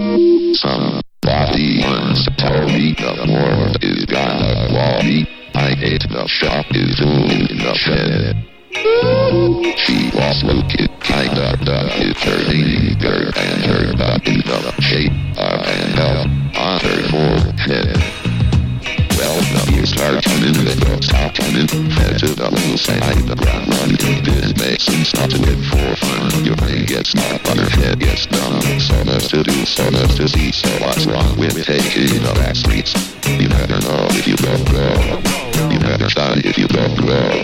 Somebody once told me the world is gonna wall me. I hate the shop is in the shed. She was looking kinda dumb with her finger and her butt in the shape of an L on her forehead. Well, now you start coming with the stop coming. Head to the little side of the ground running. This makes sense not to live for fun. Your brain gets not, but her head gets numb. So much to do, so much to see. So what's wrong with taking the back streets? You never know if you go. You never shine if you go.